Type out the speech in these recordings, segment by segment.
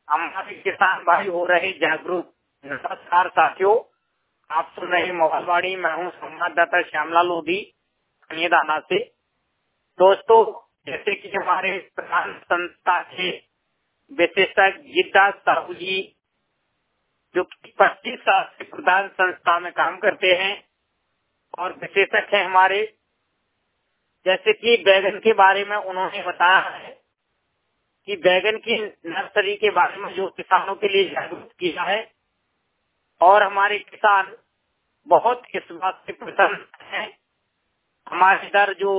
हमारे किसान भाई हो रहे जागरूक। नमस्कार साथियों, आप सुन रहे मोबाइलवाड़ी। मैं हूँ संवाददाता श्यामलाल लोधी कन्यादाना से। दोस्तों, जैसे कि हमारे प्रधान संस्था के विशेषज्ञ गीतादास साहू जी, जो कि 25 साल से प्रधान संस्था में काम करते हैं और विशेषज्ञ है हमारे, जैसे कि बैगन के बारे में उन्होंने बताया है कि बैगन की नर्सरी के बारे में जो किसानों के लिए जागरूक किया है, और हमारे किसान बहुत इस बात से प्रसन्न हैं। हमारे इधर जो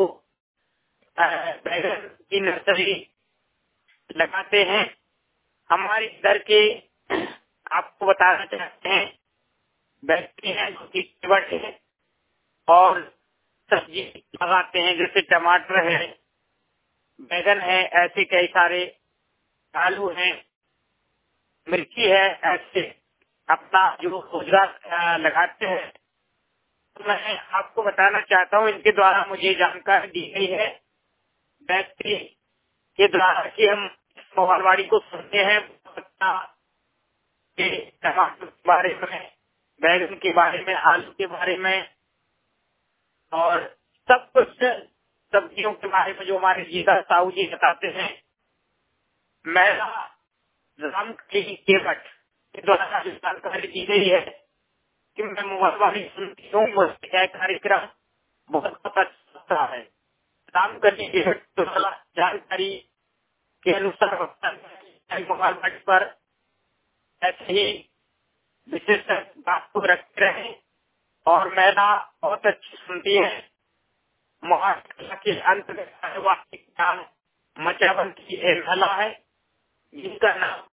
बैगन की नर्सरी लगाते हैं, हमारे इधर के आपको बताना चाहते हैं व्यक्ति हैं जो कि केवट है और सब्जी लगाते हैं, जैसे टमाटर है, बैगन है, ऐसे कई सारे आलू है, मिर्ची है, ऐसे अपना जो रोजगार लगाते हैं। तो मैं आपको बताना चाहता हूँ, इनके द्वारा मुझे जानकारी दी गई है व्यक्ति के द्वारा कि हम मोबाइलवाड़ी को सुनते हैं कि टमाटर के बारे में, बैगन के बारे में, आलू के बारे में और सब कुछ सब्जियों के बारे में जो हमारे गीतादास साहू जी बताते हैं। मेरा राम केवट के द्वारा जो जानकारी दी गई है कि मैं मोबाइलवाड़ी सुनती हूँ, मुझे यह कार्यक्रम बहुत अच्छा है। राम केवट द्वारा जानकारी के अनुसार मोबाइलवाड़ी पर ऐसे ही विशेष बात को रखते रहे और मेरा बहुत अच्छी सुनती है। महाराष्ट्र के अंत में ज्ञान मचावन की एक महिला है जिनका नाम